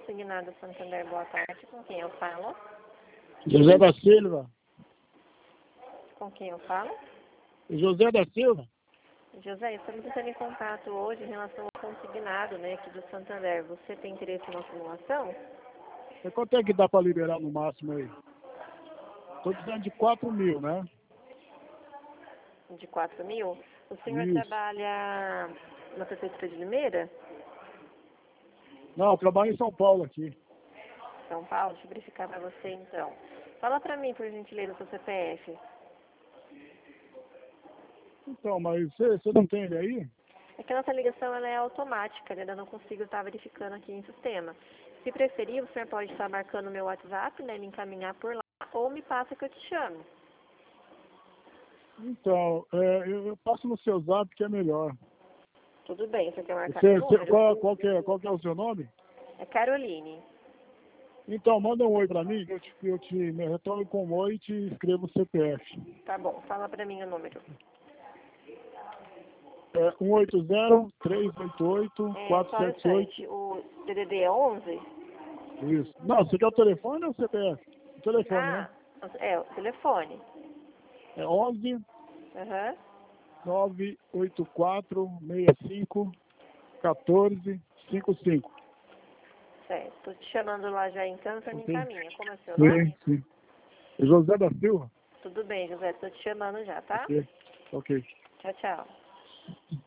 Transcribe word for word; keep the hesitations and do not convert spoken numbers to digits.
consignado Santander, boa tarde. Com quem eu falo? José da Silva. Com quem eu falo? José da Silva? José, estamos entrando em contato hoje em relação ao consignado, né, aqui do Santander. Você tem interesse em uma simulação? Você quanto é que dá para liberar no máximo aí? Estou precisando de quatro mil, né? De quatro mil? O senhor Isso. trabalha na Prefeitura de Limeira? Não, eu trabalho em São Paulo aqui. São Paulo? Deixa eu verificar para você então. Fala para mim, por gentileza, o seu C P F. Então, mas você, você não tem ele aí? É que a nossa ligação ela é automática, né? Eu não consigo estar verificando aqui em sistema. Se preferir, o senhor pode estar marcando o meu WhatsApp, né? Me encaminhar por lá, ou me passa que eu te chamo. Então, é, eu, eu passo no seu zap que é melhor. Tudo bem, você quer marcar Você, meu você, número? qual, qual, que é, qual que é o seu nome? É Caroline. Então, manda um oi para mim, que eu te, eu te me retorno com um oi e te escrevo o C P F. Tá bom, fala para mim o número. É um oito zero, três oito oito, É, quatro só um sete oito. instante. O D D D é onze? Isso. Não, você quer o telefone ou o C P F? O telefone, né? Ah, é, o telefone. É onze, Aham. nove oito quatro, seis cinco, um quatro cinco cinco. Certo. Tô te chamando lá já então, você me Ok? encaminha. Como é seu nome? Sim, sim. José da Silva? Tudo bem, José. Tô te chamando já, tá? Ok. Ok. Tchau, tchau.